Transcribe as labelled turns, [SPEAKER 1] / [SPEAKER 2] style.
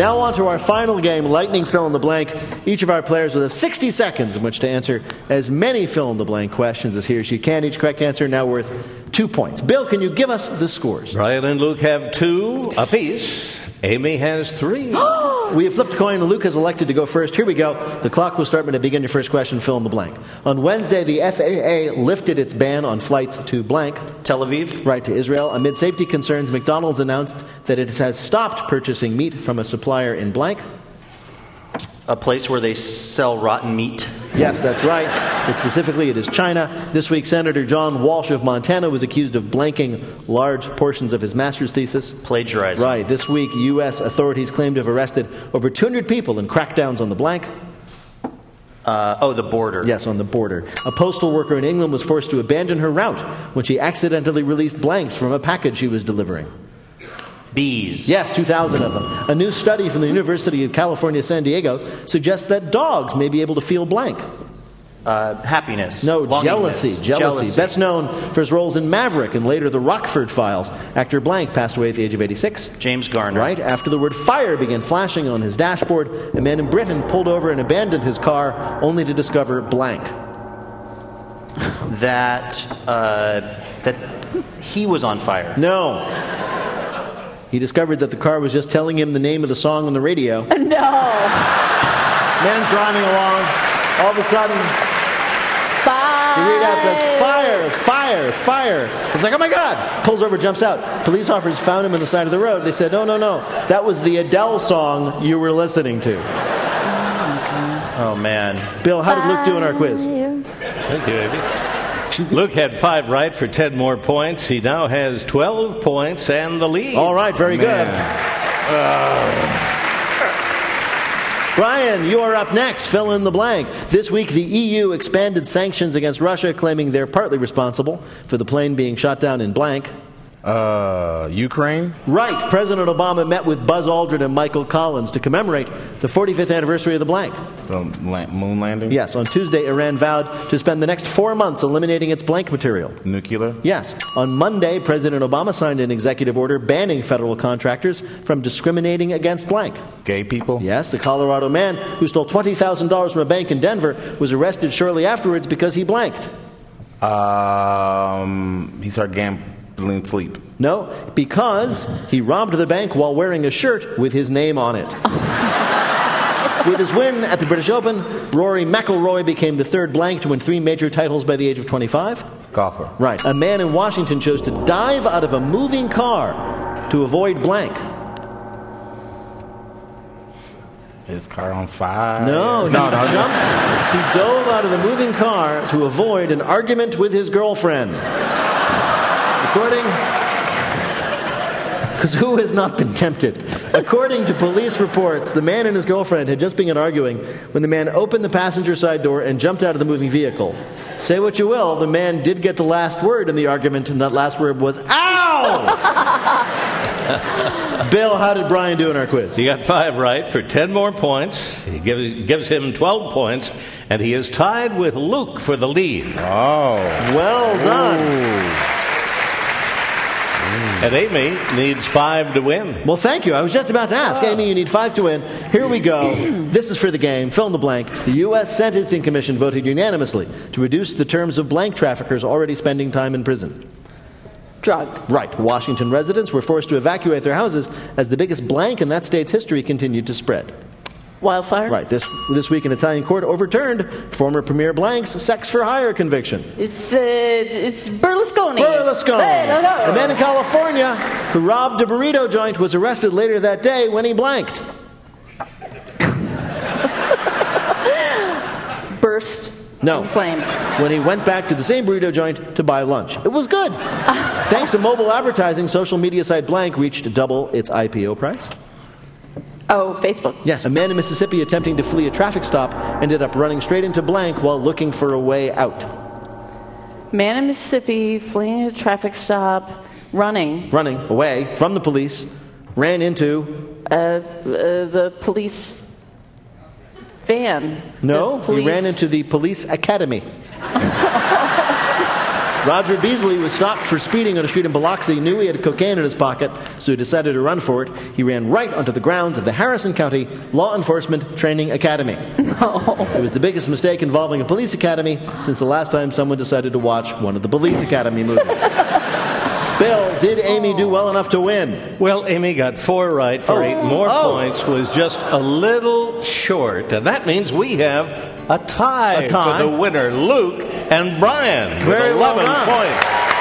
[SPEAKER 1] Now on to our final game, Lightning Fill in the Blank. Each of our players will have 60 seconds in which to answer as many fill-in-the-blank questions as he or she can. Each correct answer now worth 2 points. Bill, can you give us the scores?
[SPEAKER 2] Brian and Luke have 2 apiece. Amy has 3.
[SPEAKER 1] We have flipped a coin, and Luke has elected to go first. Here we go. The clock will start when I begin your first question. Fill in the blank. On Wednesday, the FAA lifted its ban on flights to blank.
[SPEAKER 3] Tel Aviv.
[SPEAKER 1] Right, to Israel. Amid safety concerns, McDonald's announced that it has stopped purchasing meat from a supplier in blank.
[SPEAKER 3] A place where they sell rotten meat.
[SPEAKER 1] Yes, that's right. And specifically, it is China. This week, Senator John Walsh of Montana was accused of blanking large portions of his master's thesis.
[SPEAKER 3] Plagiarizing.
[SPEAKER 1] Right. This week, U.S. authorities claim to have arrested over 200 people in crackdowns on the blank.
[SPEAKER 3] The border.
[SPEAKER 1] Yes, on the border. A postal worker in England was forced to abandon her route when she accidentally released blanks from a package she was delivering.
[SPEAKER 3] Bees.
[SPEAKER 1] Yes, 2,000 of them. A new study from the University of California, San Diego suggests that dogs may be able to feel blank.
[SPEAKER 3] Happiness.
[SPEAKER 1] No, jealousy. Best known for his roles in Maverick and later The Rockford Files. Actor blank passed away at the age of 86.
[SPEAKER 3] James Garner.
[SPEAKER 1] Right. After the word fire began flashing on his dashboard, a man in Britain pulled over and abandoned his car only to discover blank.
[SPEAKER 3] That he was on fire.
[SPEAKER 1] No. He discovered that the car was just telling him the name of the song on the radio.
[SPEAKER 4] No.
[SPEAKER 1] Man's driving along. All of a sudden,
[SPEAKER 4] Fire.
[SPEAKER 1] the readout says, fire, fire, fire. It's like, oh my God. Pulls over, jumps out. Police officers found him on the side of the road. They said, no. That was the Adele song you were listening to.
[SPEAKER 3] Oh, man.
[SPEAKER 1] Bill, how did Luke do in our quiz?
[SPEAKER 2] Thank you, Amy. Luke had 5 right for 10 more points. He now has 12 points and the lead.
[SPEAKER 1] All right, very good. Brian, you are up next. Fill in the blank. This week, the EU expanded sanctions against Russia, claiming they're partly responsible for the plane being shot down in blank.
[SPEAKER 5] Ukraine?
[SPEAKER 1] Right. President Obama met with Buzz Aldrin and Michael Collins to commemorate the 45th anniversary of the blank.
[SPEAKER 5] The moon landing?
[SPEAKER 1] Yes. On Tuesday, Iran vowed to spend the next 4 months eliminating its blank material.
[SPEAKER 5] Nuclear?
[SPEAKER 1] Yes. On Monday, President Obama signed an executive order banning federal contractors from discriminating against blank.
[SPEAKER 5] Gay people?
[SPEAKER 1] Yes. The Colorado man who stole $20,000 from a bank in Denver was arrested shortly afterwards because he blanked.
[SPEAKER 5] He started gambling sleep.
[SPEAKER 1] No, because he robbed the bank while wearing a shirt with his name on it. With his win at the British Open, Rory McIlroy became the third blank to win 3 major titles by the age of 25.
[SPEAKER 5] Golfer.
[SPEAKER 1] Right. A man in Washington chose to dive out of a moving car to avoid blank.
[SPEAKER 5] His car on fire?
[SPEAKER 1] No, he jumped. He dove out of the moving car to avoid an argument with his girlfriend. Because who has not been tempted? According to police reports, the man and his girlfriend had just begun arguing when the man opened the passenger side door and jumped out of the moving vehicle. Say what you will, the man did get the last word in the argument, and that last word was, ow! Bill, how did Brian do in our quiz?
[SPEAKER 2] He got 5 right for 10 more points. He gives him 12 points, and he is tied with Luke for the lead.
[SPEAKER 5] Oh.
[SPEAKER 1] Well done.
[SPEAKER 5] Ooh.
[SPEAKER 2] And Amy needs 5 to win.
[SPEAKER 1] Well, thank you. I was just about to ask. Amy, you need 5 to win. Here we go. This is for the game. Fill in the blank. The U.S. Sentencing Commission voted unanimously to reduce the terms of blank traffickers already spending time in prison.
[SPEAKER 4] Drug.
[SPEAKER 1] Right. Washington residents were forced to evacuate their houses as the biggest blank in that state's history continued to spread.
[SPEAKER 4] Wildfire.
[SPEAKER 1] Right. This week, an Italian court overturned former Premier Blank's sex for hire conviction.
[SPEAKER 4] It's Berlusconi.
[SPEAKER 1] Berlusconi.
[SPEAKER 4] Hey, no.
[SPEAKER 1] A man in California who robbed a burrito joint was arrested later that day when he blanked.
[SPEAKER 4] Burst
[SPEAKER 1] No.
[SPEAKER 4] in flames.
[SPEAKER 1] When he went back to the same burrito joint to buy lunch. It was good. Thanks to mobile advertising, social media site Blank reached double its IPO price.
[SPEAKER 4] Oh, Facebook.
[SPEAKER 1] Yes, a man in Mississippi attempting to flee a traffic stop ended up running straight into Blank while looking for a way out.
[SPEAKER 4] Man in Mississippi fleeing a traffic stop, running
[SPEAKER 1] away from the police, ran into...
[SPEAKER 4] the police van.
[SPEAKER 1] No, he ran into the police academy. Roger Beasley was stopped for speeding on a street in Biloxi, knew he had cocaine in his pocket, so he decided to run for it. He ran right onto the grounds of the Harrison County Law Enforcement Training Academy.
[SPEAKER 4] No.
[SPEAKER 1] It was the biggest mistake involving a police academy since the last time someone decided to watch one of the Police Academy movies. Bill, did Amy do well enough to win?
[SPEAKER 2] Well, Amy got 4 right for 8 more points, was just a little short. And that means we have a tie,
[SPEAKER 1] A tie?
[SPEAKER 2] for the winner, Luke and Brian,
[SPEAKER 1] Very
[SPEAKER 2] with
[SPEAKER 1] well
[SPEAKER 2] 11
[SPEAKER 1] done.
[SPEAKER 2] points.